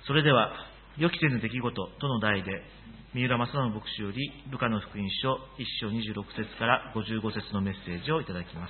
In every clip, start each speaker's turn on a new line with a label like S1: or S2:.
S1: それでは、予期せぬ出来事との題で、三浦正直牧師より、ルカの福音書1章26節から55節のメッセージをいただきます。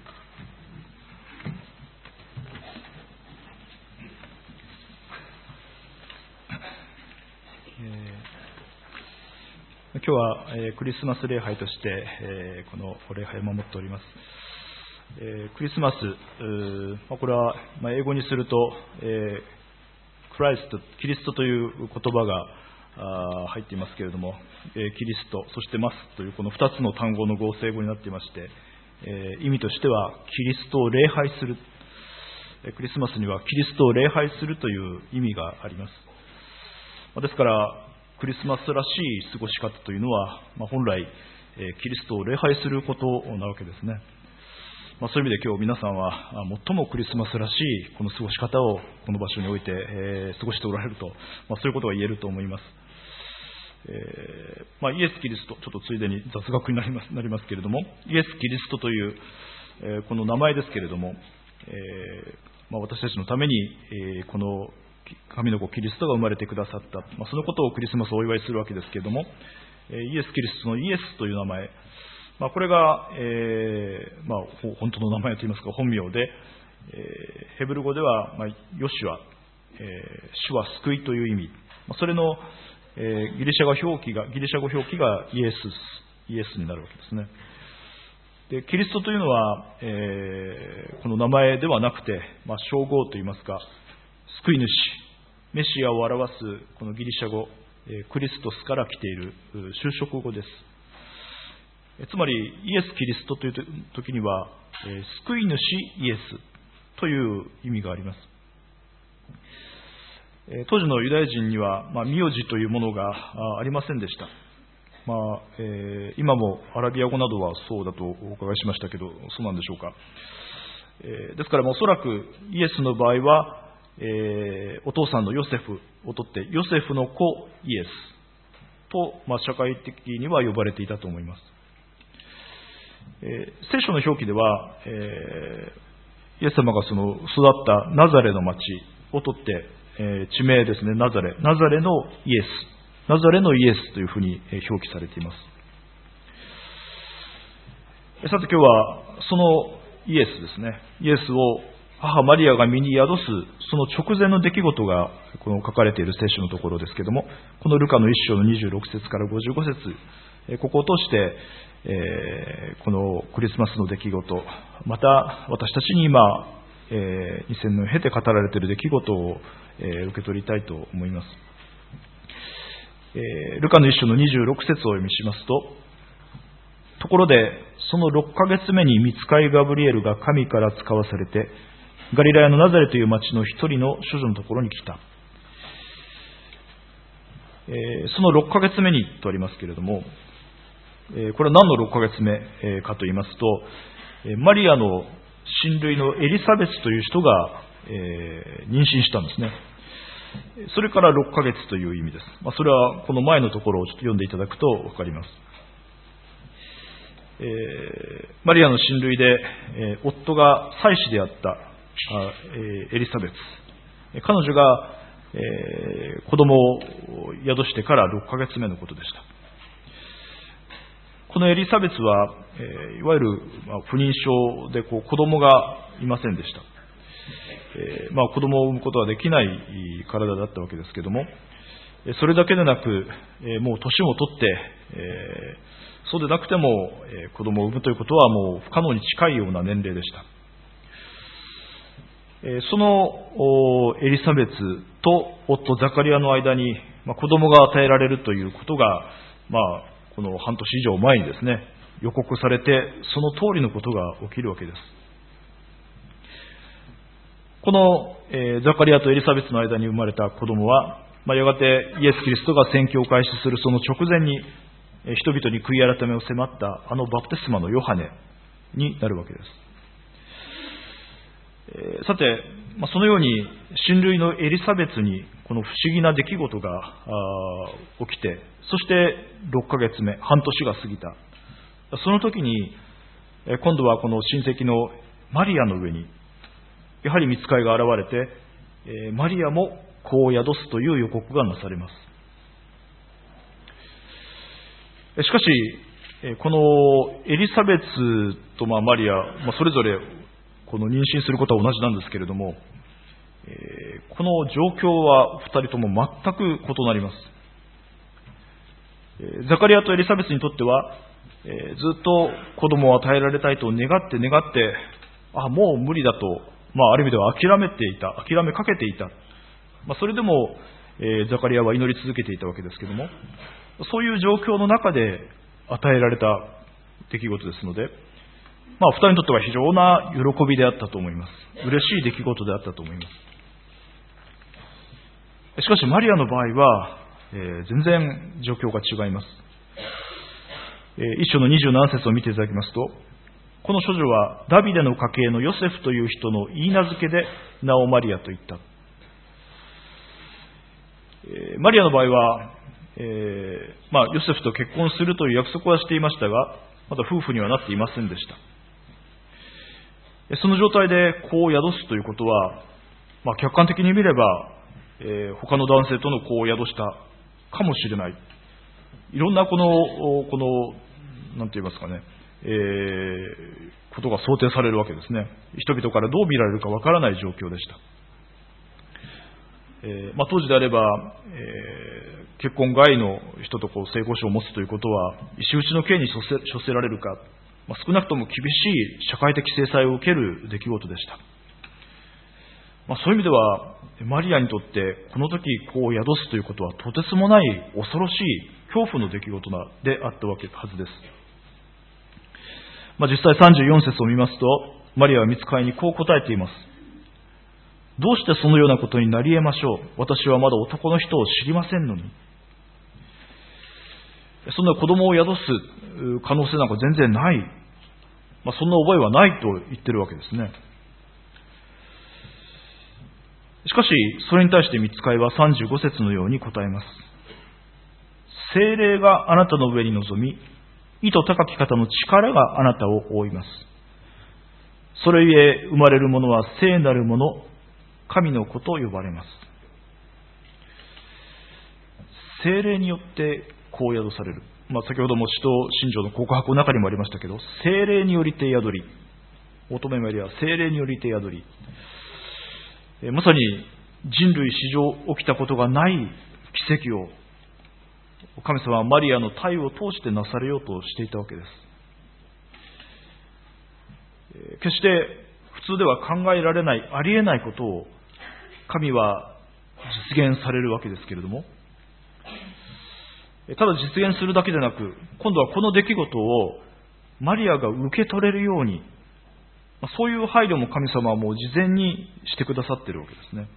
S2: 今日はクリスマス礼拝としてこの礼拝を守っております。クリスマス、これは英語にするとクライスト、キリストという言葉が入っていますけれども、キリスト、そしてマスというこの2つの単語の合成語になっていまして、意味としてはキリストを礼拝する、クリスマスにはキリストを礼拝するという意味があります。ですからクリスマスらしい過ごし方というのは、本来キリストを礼拝することなわけですね。そういう意味で今日皆さんは最もクリスマスらしいこの過ごし方をこの場所において過ごしておられると、そういうことが言えると思います。イエス・キリスト、ちょっとついでに雑学になりますけれども、イエス・キリストというこの名前ですけれども、私たちのためにこの神の子キリストが生まれてくださった、そのことをクリスマスをお祝いするわけですけれども、イエス・キリストのイエスという名前、これが、本当の名前といいますか本名で、ヘブル語では、ヨシュア、主は救いという意味、それの、ギリシャ語表記がイエスになるわけですね。でキリストというのは、この名前ではなくて、称号といいますか救い主、メシアを表すこのギリシャ語、クリストスから来ている修飾語です。つまりイエス・キリストという時には、救い主イエスという意味があります。当時のユダヤ人には、名字というものがありませんでした。今もアラビア語などはそうだとお伺いしましたけど、そうなんでしょうか。ですからおそらくイエスの場合は、お父さんのヨセフをとってヨセフの子イエスと、社会的には呼ばれていたと思います。聖書の表記では、イエス様がその育ったナザレの町をとって、地名ですね、ナザレのイエスというふうに表記されています。さて今日はそのイエスですね、イエスを母マリアが身に宿すその直前の出来事がこの書かれている聖書のところですけれども、このルカの1章の26節から55節、ここを通して、このクリスマスの出来事、また私たちに今、2000年経て語られている出来事を、受け取りたいと思います。ルカの1章の26節をお読みしますところでその6ヶ月目に御使いガブリエルが神から使わされてガリラヤのナザレという町の一人の処女のところに来た。その6ヶ月目にとありますけれども、これは何の6ヶ月目かと言いますと、マリアの親類のエリサベスという人が妊娠したんですね。それから6ヶ月という意味です。それはこの前のところをちょっと読んでいただくと分かります。マリアの親類で、夫が妻子であったエリサベス、彼女が、子供を宿してから6ヶ月目のことでした。このエリザベスは、いわゆる不妊症で子供がいませんでした。子供を産むことができない体だったわけですけども、それだけでなく、もう年も取って、そうでなくても子供を産むということはもう不可能に近いような年齢でした。そのエリザベスと夫ザカリアの間に子供が与えられるということが、この半年以上前にですね予告されて、その通りのことが起きるわけです。このザカリアとエリザベスの間に生まれた子供は、やがてイエス・キリストが宣教を開始するその直前に人々に悔い改めを迫ったバプテスマのヨハネになるわけです。さて、そのように親類のエリザベスにこの不思議な出来事が起きて、そして6ヶ月目、半年が過ぎた。その時に今度はこの親戚のマリアの上にやはり御使いが現れて、マリアも子を宿すという予告がなされます。しかし、このエリザベスとマリア、それぞれこの妊娠することは同じなんですけれども、この状況は2人とも全く異なります。ザカリアとエリザベスにとっては、ずっと子供を与えられたいと願って、もう無理だと、ある意味では諦めかけていた。それでも、ザカリアは祈り続けていたわけですけれども、そういう状況の中で与えられた出来事ですので、二人にとっては非常な喜びであったと思います。嬉しい出来事であったと思います。しかしマリアの場合は、全然状況が違います。一章の27節を見ていただきますと、この処女はダビデの家系のヨセフという人の言い名付けで名をマリアと言った。マリアの場合は、ヨセフと結婚するという約束はしていましたが、まだ夫婦にはなっていませんでした。その状態で子を宿すということは、客観的に見れば、他の男性との子を宿したかもしれない。いろんなこのなんて言いますかね、ことが想定されるわけですね。人々からどう見られるかわからない状況でした。当時であれば、結婚外の人と性交渉を持つということは石打ちの刑に処せられるか、少なくとも厳しい社会的制裁を受ける出来事でした。そういう意味ではマリアにとってこの時子を宿すということはとてつもない恐ろしい恐怖の出来事であったはずです。実際34節を見ますと、マリアは御使いにこう答えています。どうしてそのようなことになり得ましょう。私はまだ男の人を知りませんのに。そんな子供を宿す可能性なんか全然ない。そんな覚えはないと言ってるわけですね。しかし、それに対して御使いは35節のように答えます。聖霊があなたの上に臨み、意図高き方の力があなたを覆います。それゆえ生まれるものは聖なるもの、神の子と呼ばれます。聖霊によって子を宿される。先ほども使徒信条の告白の中にもありましたけど、聖霊によりて宿り、乙女マリアは聖霊によりて宿り、まさに人類史上起きたことがない奇跡を神様はマリアの体を通してなされようとしていたわけです。決して普通では考えられない、ありえないことを神は実現されるわけですけれども、ただ実現するだけでなく、今度はこの出来事をマリアが受け取れるように、そういう配慮も神様はもう事前にしてくださっているわけですね。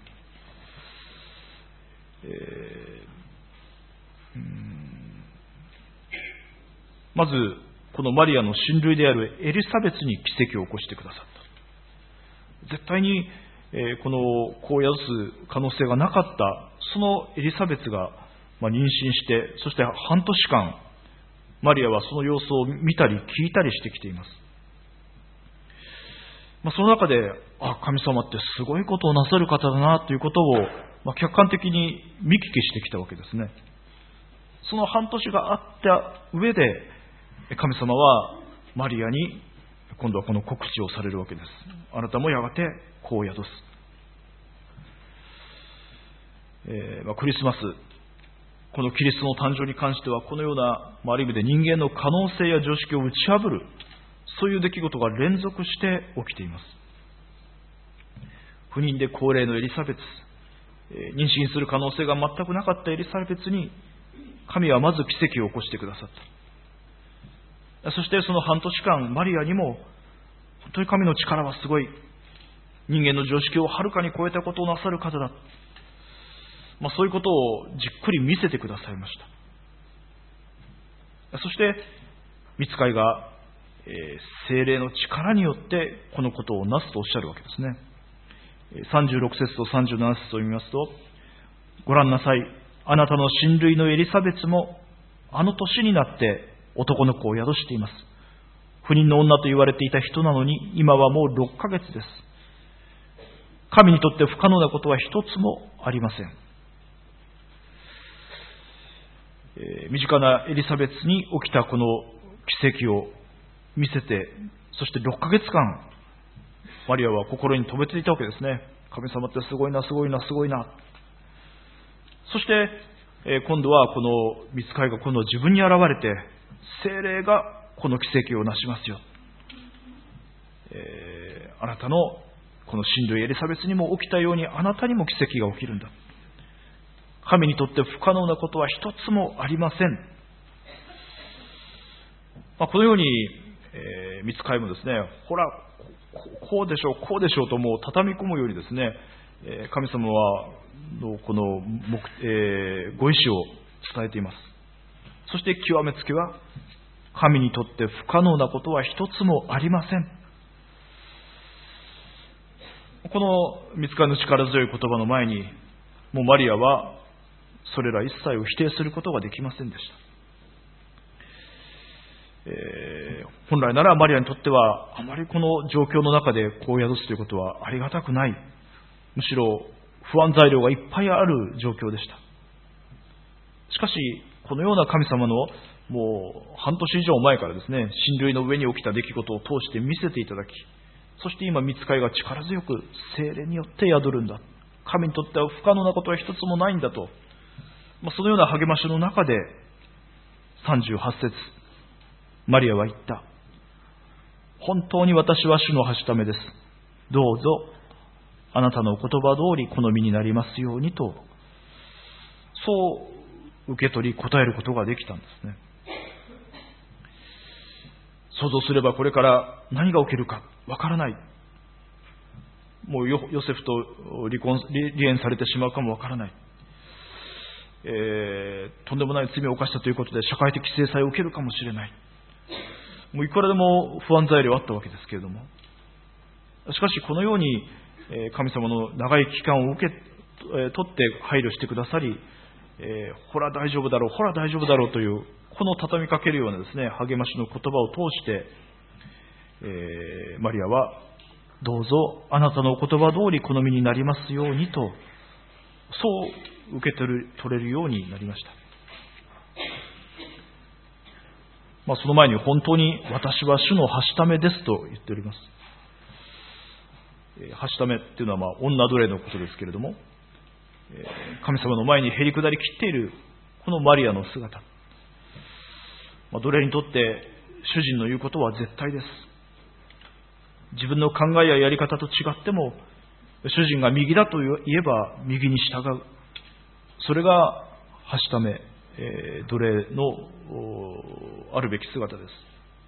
S2: まずこのマリアの親類であるエリザベスに奇跡を起こしてくださった。絶対にこの子を宿す可能性がなかったそのエリザベスが妊娠して、そして半年間マリアはその様子を見たり聞いたりしてきています。その中で神様ってすごいことをなさる方だなということを客観的に見聞きしてきたわけですね。その半年があった上で神様はマリアに今度はこの告知をされるわけです。あなたもやがて子を宿す。クリスマス、このキリストの誕生に関してはこのような、ある意味で人間の可能性や常識を打ち破る、そういう出来事が連続して起きています。不妊で高齢のエリザベス、妊娠する可能性が全くなかったエリザベスに神はまず奇跡を起こしてくださった。そしてその半年間マリアにも本当に神の力はすごい、人間の常識をはるかに超えたことをなさる方だ、そういうことをじっくり見せてくださいました。そして御使いが聖霊の力によってこのことをなすとおっしゃるわけですね。36節と37節を見ますと、ご覧なさい、あなたの親類のエリザベスもあの年になって男の子を宿しています。不妊の女と言われていた人なのに今はもう6ヶ月です。 神にとって不可能なことは一つもありません。身近なエリザベスに起きたこの奇跡を見せて、そして6ヶ月間、マリアは心に留めていたわけですね。神様ってすごいな、すごいな、すごいな。そして、今度はこの御使いが今度は自分に現れて、聖霊がこの奇跡をなしますよ。あなたのこの親類エリザベスにも起きたように、あなたにも奇跡が起きるんだ。神にとって不可能なことは一つもありません。このように、御使いもですね、ほら、こうでしょう、こうでしょうともう畳み込むようにですね、神様はこのご意志を伝えています。そして極めつけは、神にとって不可能なことは一つもありません。この御使いの力強い言葉の前に、もうマリアはそれら一切を否定することができませんでした。本来ならマリアにとってはあまりこの状況の中で子を宿すということはありがたくない、むしろ不安材料がいっぱいある状況でした。しかしこのような神様のもう半年以上前からですね、親類の上に起きた出来事を通して見せていただき、そして今御使いが力強く聖霊によって宿るんだ、神にとっては不可能なことは一つもないんだと、そのような励ましの中で38節、マリアは言った。本当に私は主のはしためです。どうぞあなたの言葉通りこの身になりますようにと、そう受け取り答えることができたんですね。想像すればこれから何が起きるかわからない。もうヨセフと離縁されてしまうかもわからない。とんでもない罪を犯したということで社会的制裁を受けるかもしれない。もういくらでも不安材料あったわけですけれども、しかしこのように神様の長い期間を取って配慮してくださり、ほら大丈夫だろう、ほら大丈夫だろうというこの畳みかけるようなですね、励ましの言葉を通して、マリアはどうぞあなたの言葉通りこの身になりますようにと、そう受け取れるようになりました。その前に本当に私は主のはしためですと言っております。はしためっていうのは女奴隷のことですけれども、神様の前にへりくだり切っているこのマリアの姿、奴隷にとって主人の言うことは絶対です。自分の考えややり方と違っても、主人が右だと言えば右に従う、それがはしため、奴隷のあるべき姿です。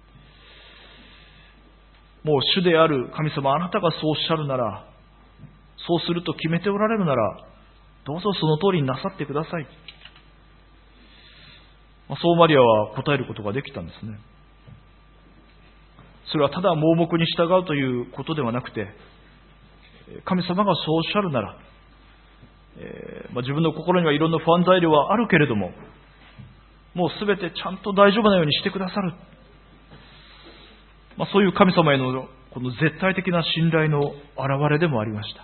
S2: もう主である神様、あなたがそうおっしゃるなら、そうすると決めておられるなら、どうぞその通りになさってください。そうマリアは答えることができたんですね。それはただ盲目に従うということではなくて、神様がそうおっしゃるなら、自分の心にはいろんな不安材料はあるけれども、もうすべてちゃんと大丈夫なようにしてくださる、そういう神様へのこの絶対的な信頼の表れでもありました。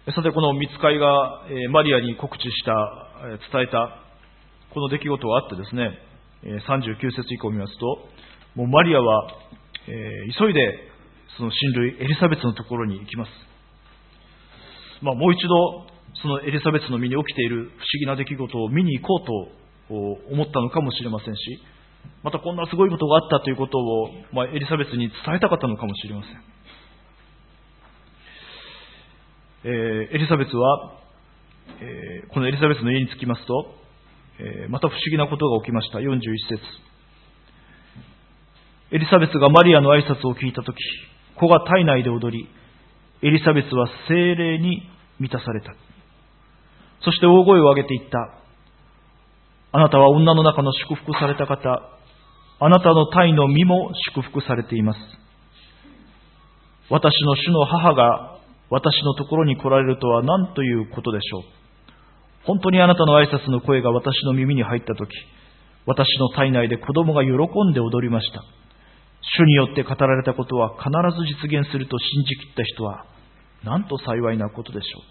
S2: さて、この御使いがマリアに告知した伝えたこの出来事があってですね、39節以降を見ますと、もうマリアは急いでその親類エリザベスのところに行きます。もう一度そのエリザベスの身に起きている不思議な出来事を見に行こうと思ったのかもしれませんし、またこんなすごいことがあったということをエリザベスに伝えたかったのかもしれません。エリザベスは、このエリザベスの家に着きますと、また不思議なことが起きました。41節、エリザベスがマリアの挨拶を聞いたとき、子が体内で踊り、エリザベスは聖霊に満たされた。そして大声を上げて言った。あなたは女の中の祝福された方、あなたの胎の身も祝福されています。私の主の母が私のところに来られるとは何ということでしょう。本当にあなたの挨拶の声が私の耳に入ったとき、私の体内で子供が喜んで踊りました。 主によって語られたことは必ず実現すると信じきった人はなんと幸いなことでしょ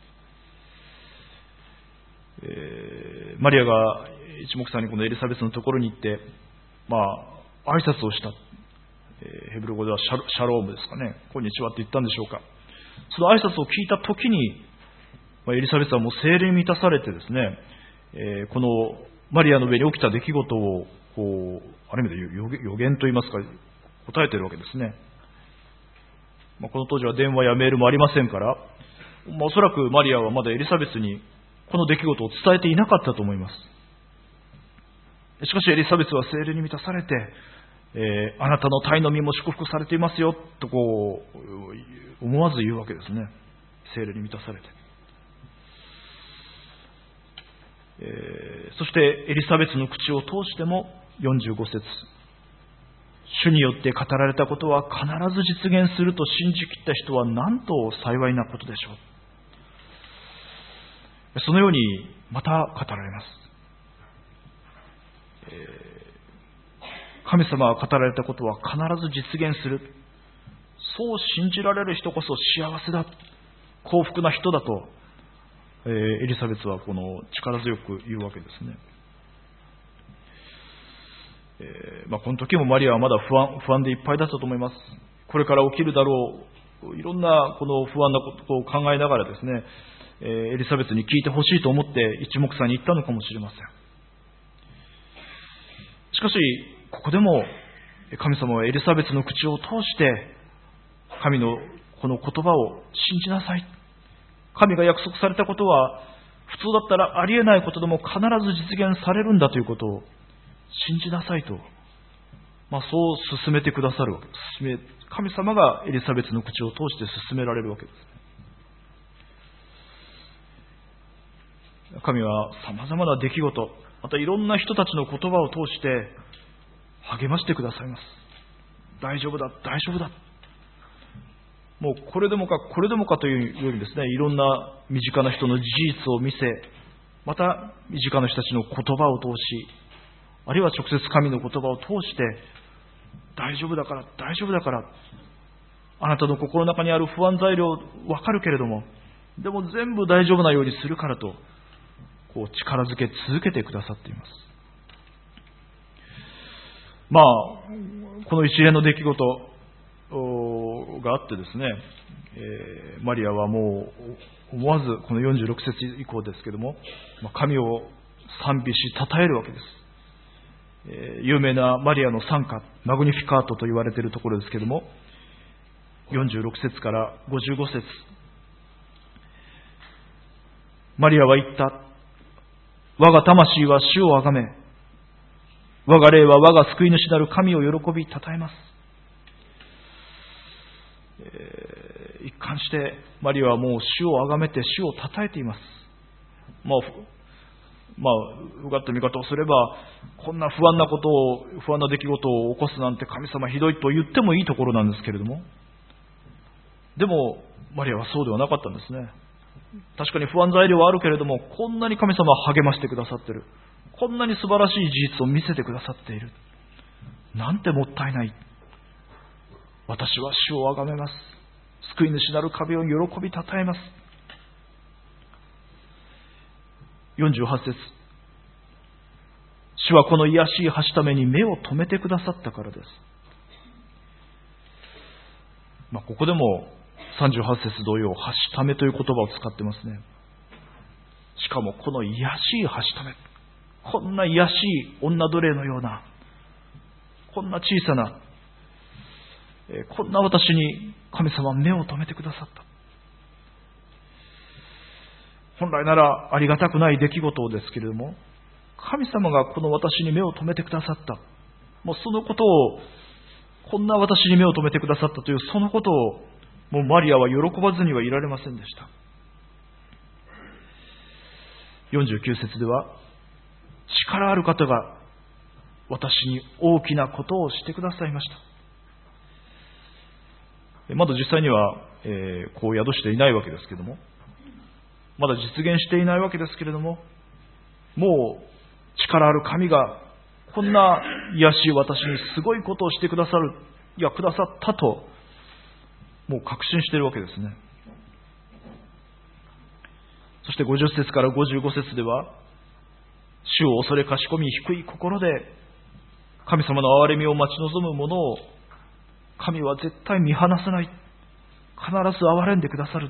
S2: う。マリアが一目散にこのエリザベスのところに行って、挨拶をした。ヘブル語ではシャロームですかね。こんにちはって言ったんでしょうか。その挨拶を聞いたときに、エリザベスはもう聖霊に満たされてですね、このマリアの上に起きた出来事をある意味で予言といいますか、答えているわけですね。この当時は電話やメールもありませんから、おそらくマリアはまだエリザベスにこの出来事を伝えていなかったと思います。しかしエリザベスは聖霊に満たされて、あなたの胎の身も祝福されていますよと思わず言うわけですね。聖霊に満たされて、そしてエリザベスの口を通しても45節、主によって語られたことは必ず実現すると信じきった人はなんと幸いなことでしょう。そのようにまた語られます。神様が語られたことは必ず実現する。そう信じられる人こそ幸せだ、幸福な人だと、エリザベスはこの力強く言うわけですね。この時もマリアはまだ不安でいっぱいだったと思います。これから起きるだろう、いろんなこの不安なことを考えながらですね、エリザベスに聞いてほしいと思って一目散に言ったのかもしれません。しかしここでも神様はエリザベスの口を通して神のこの言葉を信じなさい、神が約束されたことは普通だったらありえないことでも必ず実現されるんだということを信じなさいと、そう進めてくださるわけです。神様がエリザベスの口を通して進められるわけです。神は様々な出来事、またいろんな人たちの言葉を通して励ましてくださいます。大丈夫だ、大丈夫だ。もうこれでもかこれでもかというようにですね、いろんな身近な人の事実を見せ、また身近な人たちの言葉を通し、あるいは直接神の言葉を通して、大丈夫だから大丈夫だから、あなたの心の中にある不安材料わかるけれども、でも全部大丈夫なようにするからと、力づけ続けてくださっています。この一連の出来事があってですね、マリアはもう思わずこの46節以降ですけども、神を賛美し称えるわけです。有名なマリアの賛歌、マグニフィカートと言われているところですけども、46節から55節、マリアは言った。我が魂は主をあがめ、我が霊は我が救い主なる神を喜び称えます。一貫してマリアはもう主をあがめて主を称えています。うがった見方をすれば、こんな不安な出来事を起こすなんて神様ひどいと言ってもいいところなんですけれども、でもマリアはそうではなかったんですね。確かに不安材料はあるけれども、こんなに神様は励ましてくださっている、こんなに素晴らしい事実を見せてくださっている、なんてもったいない、私は主をあがめます、救い主なる神を喜び称えます。48節、主はこの癒しいはしために目を留めてくださったからです。ここでも38節同様、はしためという言葉を使ってますね。しかもこの癒しいはしため、こんな癒しい女奴隷のような、こんな小さな、こんな私に神様は目を留めてくださった。本来ならありがたくない出来事ですけれども、神様がこの私に目を留めてくださった。もうそのことを、こんな私に目を留めてくださったというそのことを、もうマリアは喜ばずにはいられませんでした。49節では、力ある方が私に大きなことをしてくださいました。まだ実際には、こう宿していないわけですけれども、まだ実現していないわけですけれども、もう力ある神がこんな癒しい私にすごいことをしてくださる、いやくださったと、もう確信しているわけですね。そして50節から55節では、主を恐れかしこみ低い心で神様の憐れみを待ち望む者を神は絶対見放さない、必ず憐れんでくださる、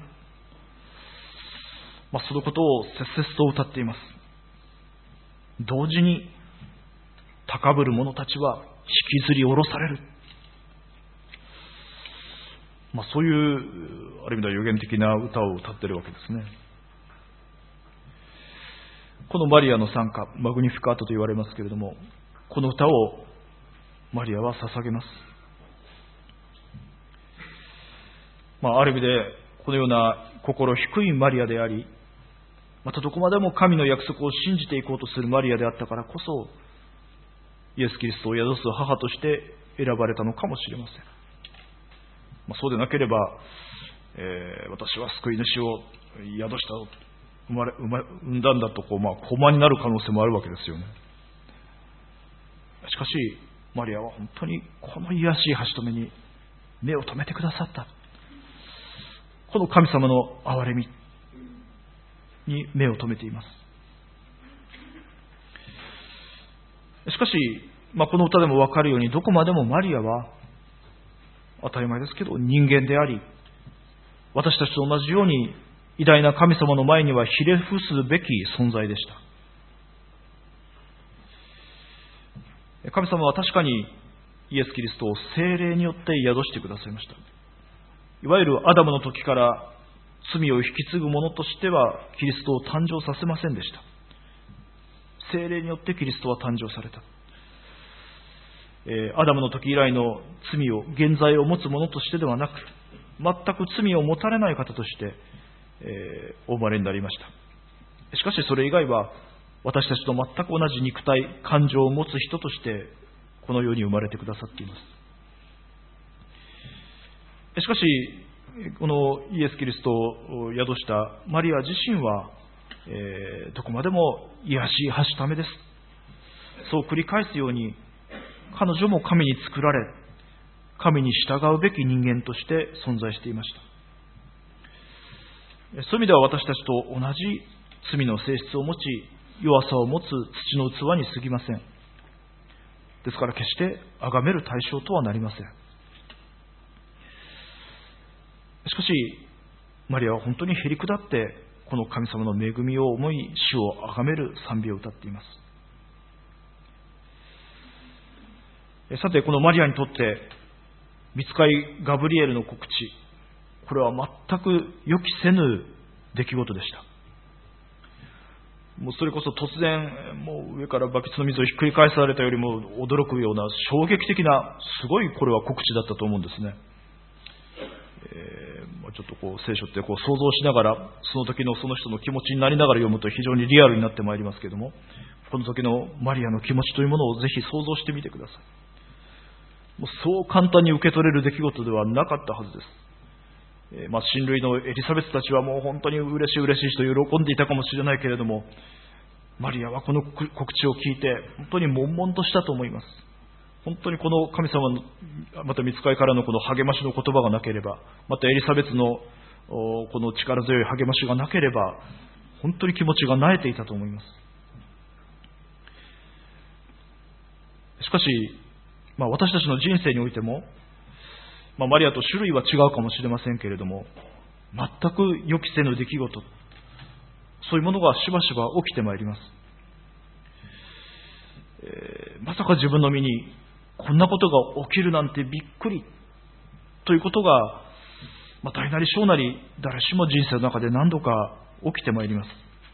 S2: そのことを切々と歌っています。同時に高ぶる者たちは引きずり下ろされる、そういうある意味では予言的な歌を歌っているわけですね。このマリアの賛歌、マグニフィカートと言われますけれども、この歌をマリアは捧げます。ある意味でこのような心低いマリアであり、またどこまでも神の約束を信じていこうとするマリアであったからこそ、イエス・キリストを宿す母として選ばれたのかもしれません。そうでなければ、私は救い主を宿した、産んだんだと駒になる可能性もあるわけですよね。しかしマリアは本当にこの癒しい橋止めに目を留めてくださった。この神様の憐れみに目を留めています。しかし、この歌でも分かるように、どこまでもマリアは当たり前ですけど人間であり、私たちと同じように偉大な神様の前にはひれ伏すべき存在でした。神様は確かにイエス・キリストを聖霊によって宿してくださいました。いわゆるアダムの時から罪を引き継ぐ者としてはキリストを誕生させませんでした。聖霊によってキリストは誕生された。アダムの時以来の罪を、現在を持つ者としてではなく、全く罪を持たれない方として、お生まれになりました。しかしそれ以外は私たちと全く同じ肉体、感情を持つ人としてこの世に生まれてくださっています。しかしこのイエス・キリストを宿したマリア自身は、どこまでも癒しい橋ためです。そう繰り返すように、彼女も神に作られ、神に従うべき人間として存在していました。そういう意味では私たちと同じ罪の性質を持ち、弱さを持つ土の器に過ぎません。ですから決して崇める対象とはなりません。しかしマリアは本当にへり下ってこの神様の恵みを思い、主を崇める賛美を歌っています。さて、このマリアにとって御使いガブリエルの告知、これは全く予期せぬ出来事でした。もうそれこそ突然、もう上からバケツの水をひっくり返されたよりも驚くような衝撃的な、すごいこれは告知だったと思うんですね。ちょっと聖書って想像しながら、その時のその人の気持ちになりながら読むと非常にリアルになってまいりますけれども、この時のマリアの気持ちというものをぜひ想像してみてください。もうそう簡単に受け取れる出来事ではなかったはずです。親類のエリザベスたちはもう本当に嬉しいと喜んでいたかもしれないけれども、マリアはこの告知を聞いて本当に悶々としたと思います。本当にこの神様の、また御使いからのこの励ましの言葉がなければ、またエリザベスのこの力強い励ましがなければ、本当に気持ちが萎えていたと思います。しかし、私たちの人生においても、マリアと種類は違うかもしれませんけれども、全く予期せぬ出来事、そういうものがしばしば起きてまいります。まさか自分の身にこんなことが起きるなんてびっくりということが、大なり小なり誰しも人生の中で何度か起きてまいります。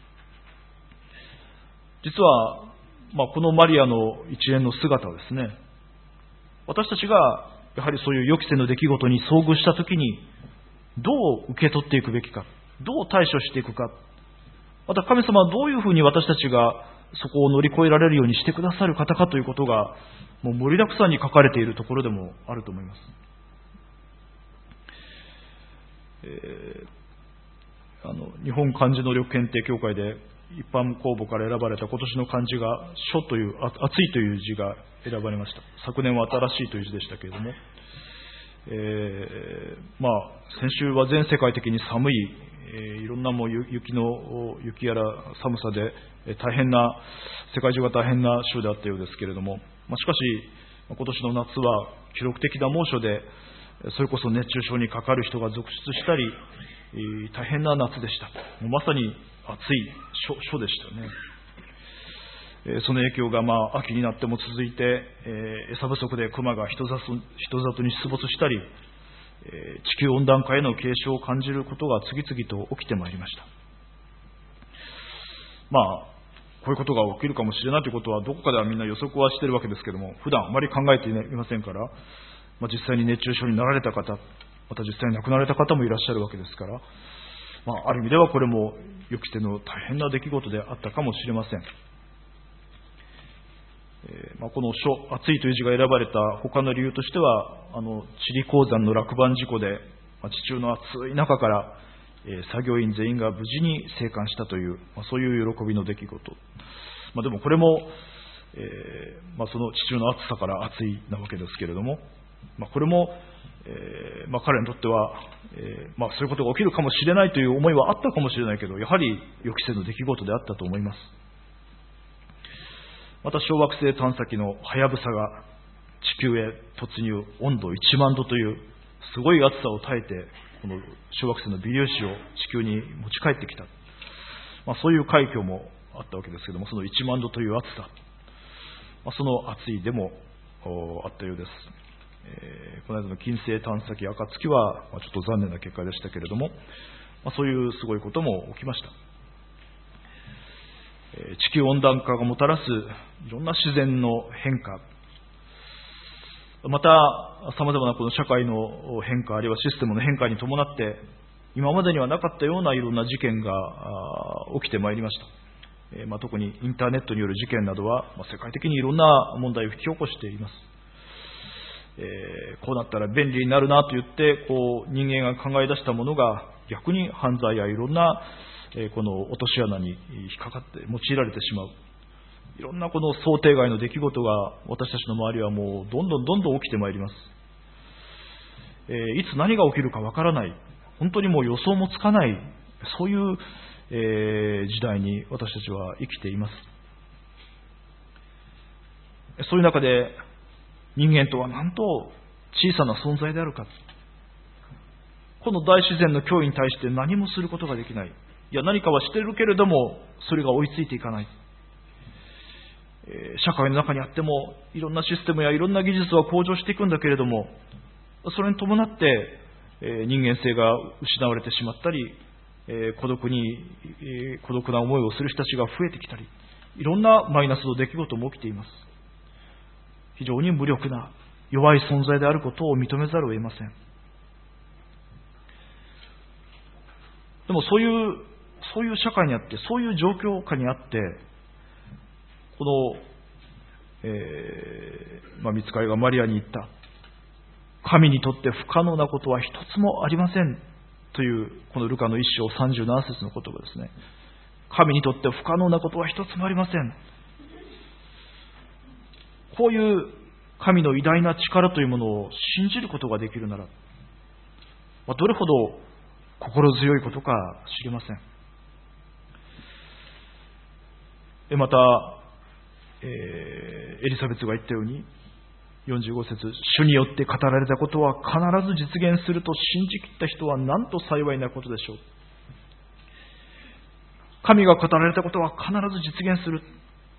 S2: 実は、このマリアの一連の姿はですね、私たちがやはりそういう予期せぬ出来事に遭遇したときにどう受け取っていくべきか、どう対処していくか、また神様はどういうふうに私たちがそこを乗り越えられるようにしてくださる方かということが、もう盛りだくさんに書かれているところでもあると思います。日本漢字能力検定協会で一般公募から選ばれた今年の漢字が暑という、暑いという字が選ばれました。昨年は新しいという字でしたけれども、先週は全世界的に寒い、いろんな雪やら寒さで大変な、世界中が大変な週であったようですけれども、しかし今年の夏は記録的な猛暑で、それこそ熱中症にかかる人が続出したり、大変な夏でした。もうまさに暑い暑でしたね。その影響が秋になっても続いて、餌不足で熊が人里に出没したり、地球温暖化への警鐘を感じることが次々と起きてまいりました。こういうことが起きるかもしれないということはどこかではみんな予測はしているわけですけれども、普段あまり考えていませんから、実際に熱中症になられた方、また実際に亡くなられた方もいらっしゃるわけですから、ある意味ではこれも予期せぬ大変な出来事であったかもしれません。この暑いという字が選ばれた他の理由としては、チリ鉱山の落盤事故で地中の暑い中から作業員全員が無事に生還したという、そういう喜びの出来事。でもこれも、その地中の暑さから暑いなわけですけれども、これも、彼にとっては、そういうことが起きるかもしれないという思いはあったかもしれないけど、やはり予期せぬ出来事であったと思います。また小惑星探査機のはやぶさが地球へ突入、温度1万度というすごい暑さを耐えて、この小惑星の微粒子を地球に持ち帰ってきた、そういう快挙もあったわけですけれども、その1万度という暑さ、その暑いでもあったようです。この間の金星探査機暁はちょっと残念な結果でしたけれども、そういうすごいことも起きました。地球温暖化がもたらすいろんな自然の変化、また様々なこの社会の変化、あるいはシステムの変化に伴って今までにはなかったようないろんな事件が起きてまいりました。特にインターネットによる事件などは世界的にいろんな問題を引き起こしています。こうなったら便利になるなと言って人間が考え出したものが逆に犯罪やいろんなこの落とし穴に引っかかって用いられてしまう、いろんなこの想定外の出来事が私たちの周りはもうどんどん起きてまいります。いつ何が起きるかわからない、本当にもう予想もつかない、そういう、時代に私たちは生きています。そういう中で人間とはなんと小さな存在であるか。この大自然の脅威に対して何もすることができない。いや、何かはしているけれどもそれが追いついていかない。社会の中にあってもいろんなシステムやいろんな技術は向上していくんだけれども、それに伴って人間性が失われてしまったり、孤独な思いをする人たちが増えてきたり、いろんなマイナスの出来事も起きています。非常に無力な弱い存在であることを認めざるを得ません。でもそういう社会にあって、そういう状況下にあって、この、御使いがマリアに言った、神にとって不可能なことは一つもありませんという、このルカの1章37節の言葉ですね。神にとって不可能なことは一つもありません。こういう神の偉大な力というものを信じることができるなら、どれほど心強いことか知りません。また、エリザベスが言ったように、45節、主によって語られたことは必ず実現すると信じきった人はなんと幸いなことでしょう。神が語られたことは必ず実現する。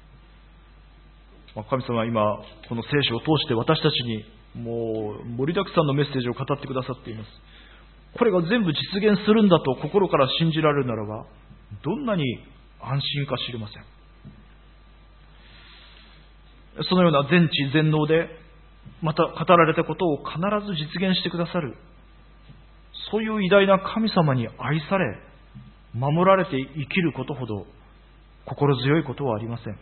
S2: 神様は今この聖書を通して私たちにもう盛りだくさんのメッセージを語ってくださっています。これが全部実現するんだと心から信じられるならば、どんなに安心か知りません。そのような全知全能でまた語られたことを必ず実現してくださる、そういう偉大な神様に愛され守られて生きることほど心強いことはありません。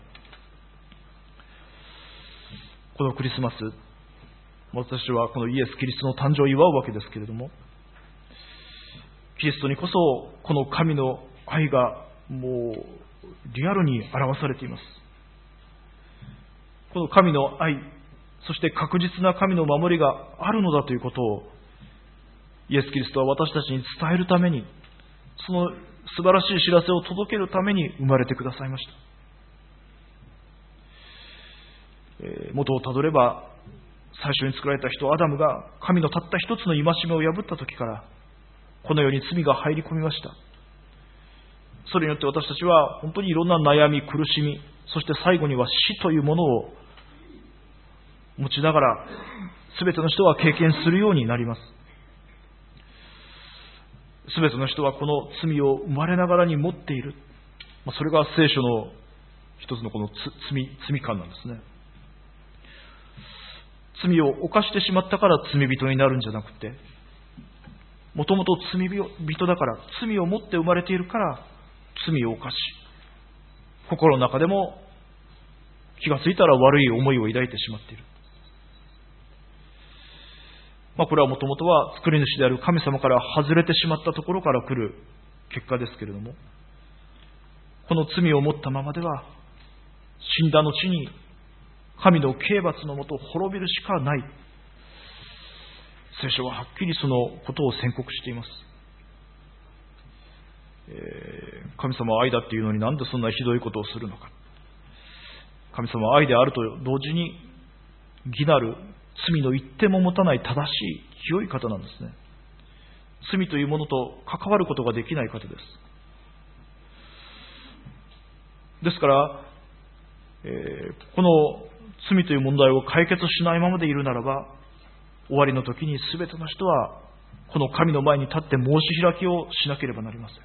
S2: このクリスマス、私はこのイエス・キリストの誕生を祝うわけですけれども、キリストにこそこの神の愛がもうリアルに表されています。この神の愛、そして確実な神の守りがあるのだということを、イエス・キリストは私たちに伝えるために、その素晴らしい知らせを届けるために生まれてくださいました。元をたどれば、最初に作られた人アダムが神のたった一つの戒めを破った時から、この世に罪が入り込みました。それによって私たちは本当にいろんな悩み、苦しみ、そして最後には死というものを持ちながら、すべての人は経験するようになります。すべての人はこの罪を生まれながらに持っている。それが聖書の一つのこの罪観なんですね。罪を犯してしまったから罪人になるんじゃなくて、もともと罪人だから、罪を持って生まれているから罪を犯し、心の中でも気がついたら悪い思いを抱いてしまっている。これはもともとは作り主である神様から外れてしまったところから来る結果ですけれども、この罪を持ったままでは死んだ後に神の刑罰のもと滅びるしかない。聖書ははっきりそのことを宣告しています。神様は愛だっていうのになんでそんなひどいことをするのか。神様は愛であると同時に義なる罪の一点も持たない正しい清い方なんですね。罪というものと関わることができない方です。ですから、この罪という問題を解決しないままでいるならば、終わりの時に全ての人はこの神の前に立って申し開きをしなければなりません。い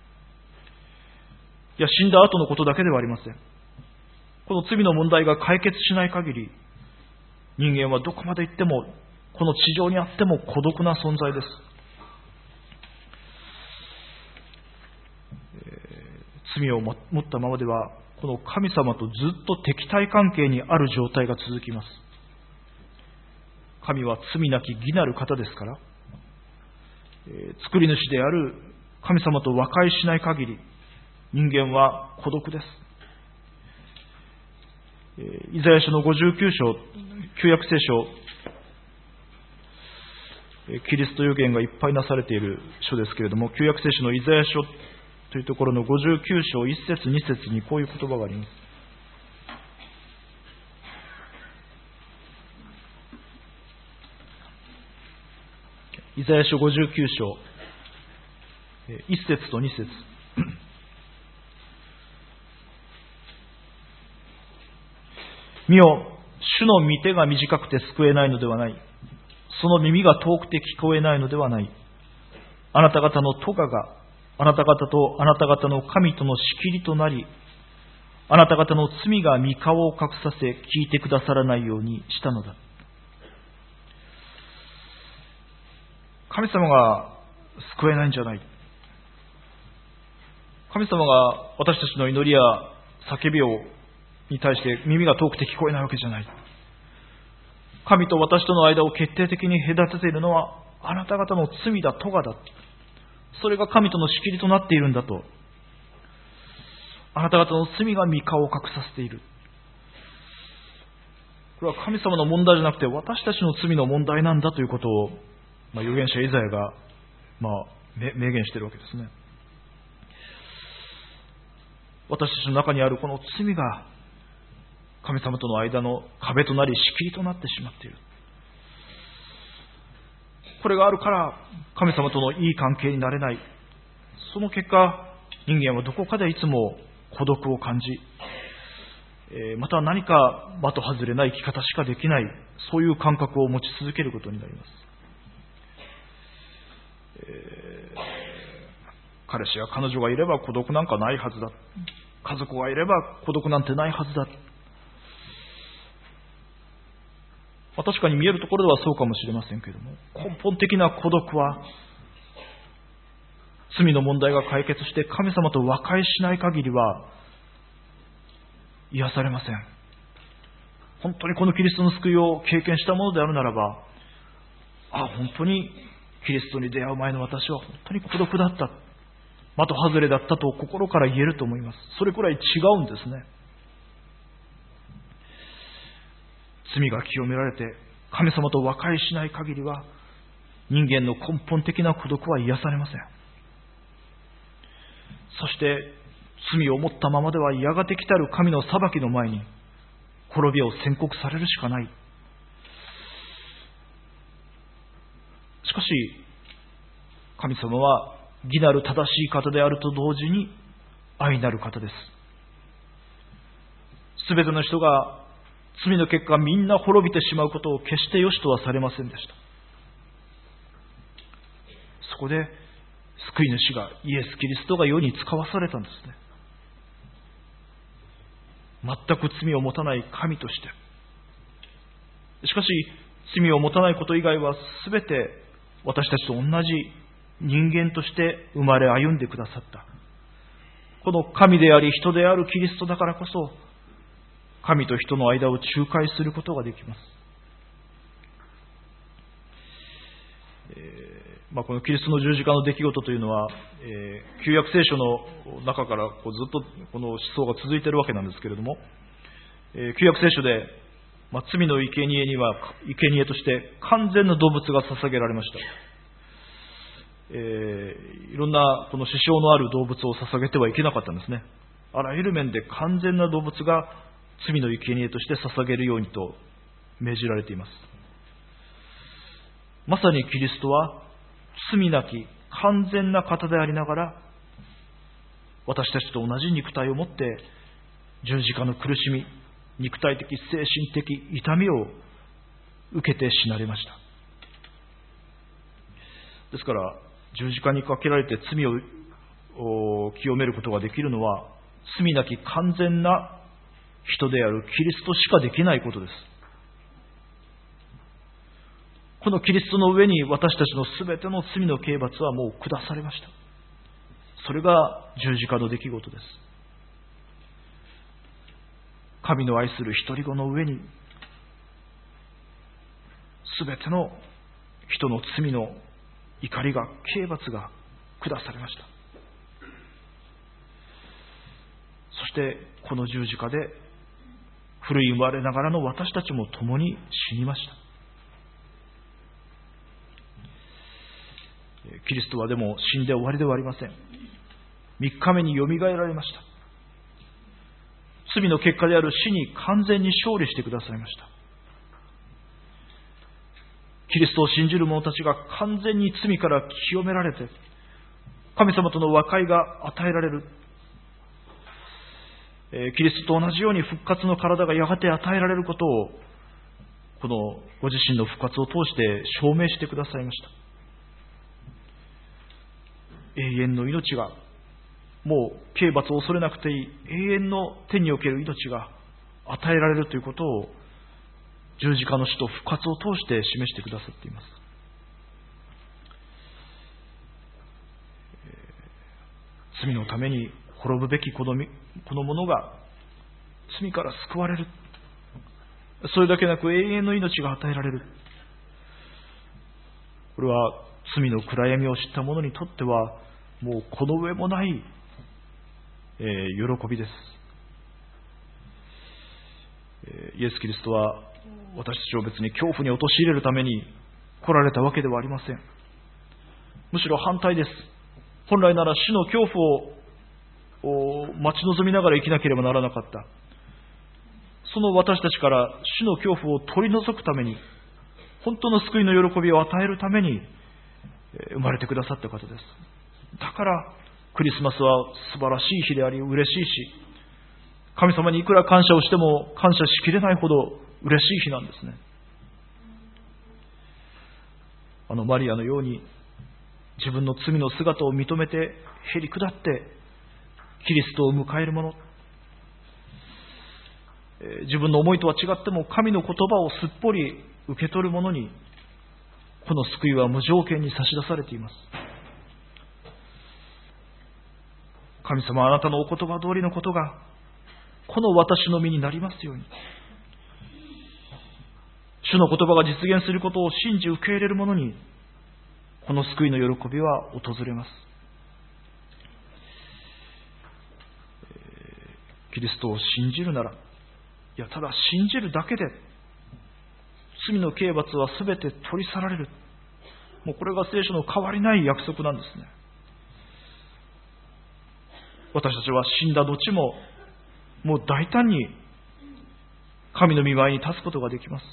S2: や、死んだ後のことだけではありません。この罪の問題が解決しない限り、人間はどこまで行っても、この地上にあっても孤独な存在です。罪を持ったままでは、この神様とずっと敵対関係にある状態が続きます。神は罪なき義なる方ですから、作り主である神様と和解しない限り、人間は孤独です。イザヤ書の59章、旧約聖書、キリスト預言がいっぱいなされている書ですけれども、旧約聖書のイザヤ書というところの59章1節2節にこういう言葉があります。イザヤ書59章1節と2節見よ、主の御手が短くて救えないのではない。その耳が遠くて聞こえないのではない。あなた方の咎があなた方とあなた方の神との仕切りとなり、あなた方の罪が御顔を隠させ聞いてくださらないようにしたのだ。神様が救えないんじゃない。神様が私たちの祈りや叫びに対して耳が遠くて聞こえないわけじゃない。神と私との間を決定的に隔てているのはあなた方の罪だ、咎だ。それが神との仕切りとなっているんだと。あなた方の罪が御顔を隠させている。これは神様の問題じゃなくて私たちの罪の問題なんだということを、預言者イザヤが、明言しているわけですね。私たちの中にあるこの罪が神様との間の壁となり仕切りとなってしまっている。これがあるから神様とのいい関係になれない。その結果、人間はどこかでいつも孤独を感じ、また何か的外れな生き方しかできない、そういう感覚を持ち続けることになります。彼氏や彼女がいれば孤独なんかないはずだ。家族がいれば孤独なんてないはずだ。確かに見えるところではそうかもしれませんけれども、根本的な孤独は罪の問題が解決して神様と和解しない限りは癒されません。本当にこのキリストの救いを経験したものであるならば、本当にキリストに出会う前の私は本当に孤独だった。 的外れだったと心から言えると思います。それくらい違うんですね。罪が清められて神様と和解しない限りは、人間の根本的な孤独は癒されません。そして罪を持ったままではやがて来たる神の裁きの前に滅びを宣告されるしかない。しかし神様は義なる正しい方であると同時に愛なる方です。すべての人が罪の結果みんな滅びてしまうことを決して良しとはされませんでした。そこで救い主がイエス・キリストが世に使わされたんですね。全く罪を持たない神として。しかし罪を持たないこと以外はすべて私たちと同じ人間として生まれ歩んでくださった。この神であり人であるキリストだからこそ、神と人の間を仲介することができます。このキリストの十字架の出来事というのは、旧約聖書の中からずっとこの思想が続いているわけなんですけれども、旧約聖書で、罪の生贄には生贄として完全な動物が捧げられました。いろんなこの支障のある動物を捧げてはいけなかったんですね。あらゆる面で完全な動物が罪の生贄として捧げるようにと命じられています。まさにキリストは罪なき完全な方でありながら、私たちと同じ肉体を持って十字架の苦しみ、肉体的精神的痛みを受けて死なれました。ですから十字架にかけられて罪を清めることができるのは、罪なき完全な人であるキリストしかできないことです。このキリストの上に私たちのすべての罪の刑罰はもう下されました。それが十字架の出来事です。神の愛する一人子の上にすべての人の罪の怒りが、刑罰が下されました。そしてこの十字架で古い生まれながらの私たちも共に死にました。キリストはでも死んで終わりではありません。3日目によみがえられました。罪の結果である死に完全に勝利してくださいました。キリストを信じる者たちが完全に罪から清められて、神様との和解が与えられる。キリストと同じように復活の体がやがて与えられることを、このご自身の復活を通して証明してくださいました。永遠の命が、もう刑罰を恐れなくていい永遠の天における命が与えられるということを、十字架の死と復活を通して示してくださっています。罪のために滅ぶべきこの者が罪から救われる。それだけなく永遠の命が与えられる。これは罪の暗闇を知った者にとってはもうこの上もない、喜びです。イエス・キリストは私たちを別に恐怖に陥れるために来られたわけではありません。むしろ反対です。本来なら死の恐怖を待ち望みながら生きなければならなかった。その私たちから死の恐怖を取り除くために、本当の救いの喜びを与えるために生まれてくださった方です。だからクリスマスは素晴らしい日であり嬉しいし、神様にいくら感謝をしても感謝しきれないほど嬉しい日なんですね。マリアのように自分の罪の姿を認めてへり下ってキリストを迎える者、自分の思いとは違っても神の言葉をすっぽり受け取る者に、この救いは無条件に差し出されています。神様、あなたのお言葉通りのことがこの私の身になりますように。主の言葉が実現することを信じ受け入れる者に、この救いの喜びは訪れます。 キリストを信じるなら、いやただ信じるだけで罪の刑罰は全て取り去られる。もうこれが聖書の変わりない約束なんですね。私たちは死んだ後ももう大胆に神の御前に立つことができます。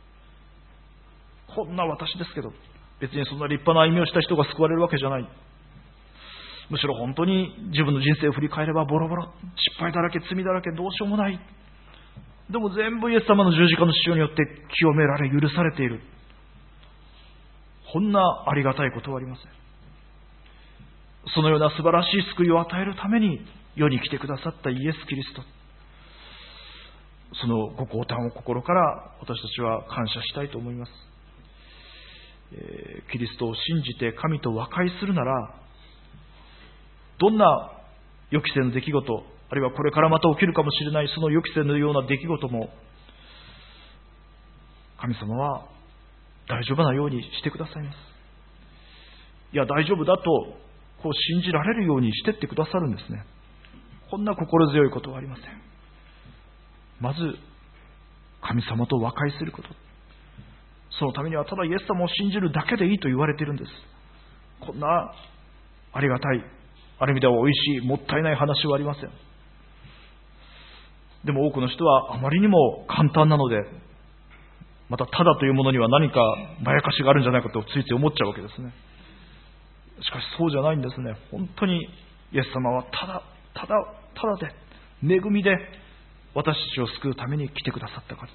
S2: こんな私ですけど、別にそんな立派な歩みをした人が救われるわけじゃない。むしろ本当に自分の人生を振り返ればボロボロ、失敗だらけ、罪だらけ、どうしようもない。でも全部イエス様の十字架の使用によって清められ、許されている。こんなありがたいことはありません。そのような素晴らしい救いを与えるために世に来てくださったイエス・キリスト、そのご降誕を心から私たちは感謝したいと思います。キリストを信じて神と和解するなら、どんな予期せぬ出来事、あるいはこれからまた起きるかもしれないその予期せぬような出来事も、神様は大丈夫なようにしてくださいます。いや大丈夫だとこう信じられるようにしてってくださるんですね。こんな心強いことはありません。まず神様と和解すること、そのためにはただイエス様を信じるだけでいいと言われているんです。こんなありがたい、ある意味では美味しい、もったいない話はありません。でも多くの人はあまりにも簡単なので、またただというものには何かまやかしがあるんじゃないかとついつい思っちゃうわけですね。しかしそうじゃないんですね。本当にイエス様はただで、恵みで私たちを救うために来てくださった方です。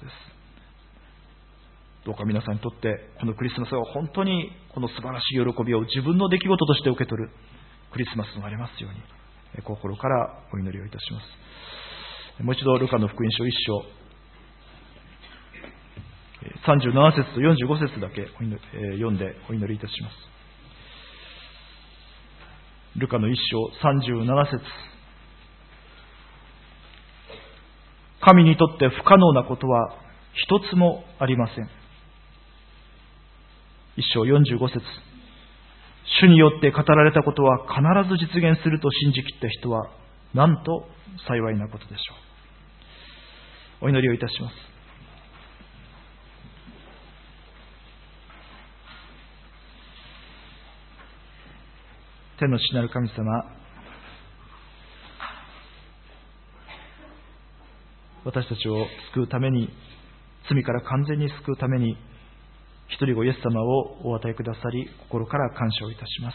S2: どうか皆さんにとってこのクリスマスは本当にこの素晴らしい喜びを自分の出来事として受け取るクリスマスとなりますように、心からお祈りをいたします。もう一度ルカの福音書1章37節と45節だけ読んでお祈りいたします。ルカの1章37節、神にとって不可能なことは一つもありません。1章45節、主によって語られたことは必ず実現すると信じきった人はなんと幸いなことでしょう。お祈りをいたします。天の父なる神様、私たちを救うために、罪から完全に救うために一人子イエス様をお与えくださり、心から感謝をいたします。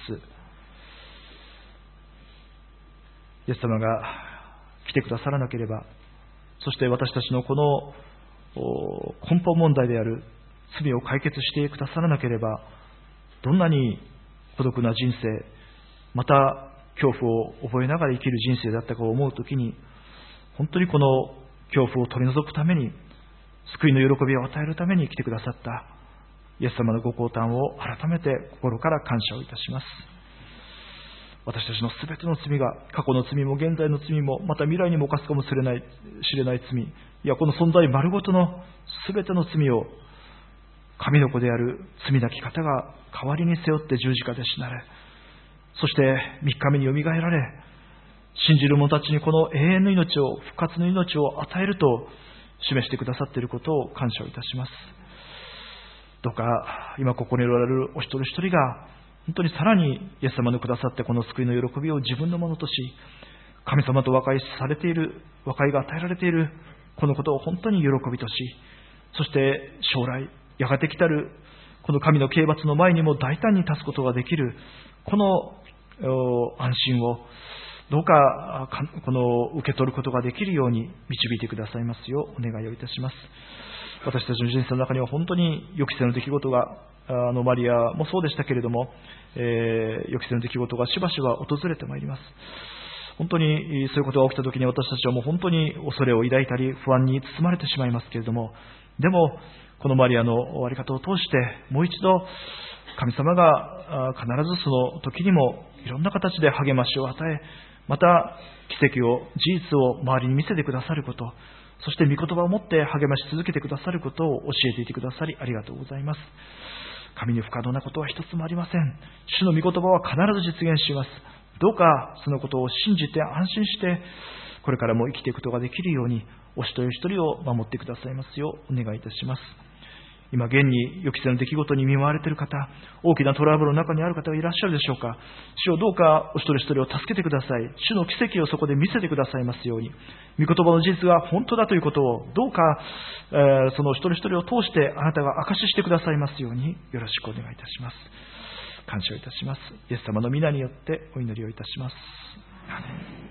S2: イエス様が来てくださらなければ、そして私たちのこの根本問題である罪を解決してくださらなければ、どんなに孤独な人生、また恐怖を覚えながら生きる人生だったかを思うときに、本当にこの恐怖を取り除くために、救いの喜びを与えるために来てくださったイエス様のご降誕を改めて心から感謝をいたします。私たちのすべての罪が、過去の罪も現在の罪も、また未来にも犯すかもしれない罪、いやこの存在丸ごとのすべての罪を、神の子である罪なき方が代わりに背負って十字架で死なれ、そして3日目によみがえられ、信じる者たちにこの永遠の命を、復活の命を与えると示してくださっていることを感謝をいたします。どうか今ここにおられるお一人一人が、本当にさらにイエス様のくださってこの救いの喜びを自分のものとし、神様と和解されている、和解が与えられているこのことを本当に喜びとし、そして将来やがて来たるこの神の刑罰の前にも大胆に立つことができるこの安心をどうかこの受け取ることができるように導いてくださいますようお願いをいたします。私たちの人生の中には本当に予期せぬ出来事が、マリアもそうでしたけれども、予期せぬ出来事がしばしば訪れてまいります。本当にそういうことが起きたときに私たちはもう本当に恐れを抱いたり不安に包まれてしまいますけれども、でもこのマリアの終わり方を通してもう一度神様が必ずその時にもいろんな形で励ましを与え、また奇跡を、事実を周りに見せてくださること、そして御言葉を持って励まし続けてくださることを教えていてくださりありがとうございます。神に不可能なことは一つもありません。主の御言葉は必ず実現します。 どうかそのことを信じて安心して、これからも生きていくことができるように、お一人一人を守ってくださいますようお願いいたします。今現に予期せぬ出来事に見舞われている方、大きなトラブルの中にある方がいらっしゃるでしょうか。主をどうかお一人一人を助けてください。主の奇跡をそこで見せてくださいますように、御言葉の事実が本当だということをどうか、その一人一人を通してあなたが証ししてくださいますようによろしくお願いいたします。感謝をいたします。イエス様の皆によってお祈りをいたします。アーメン。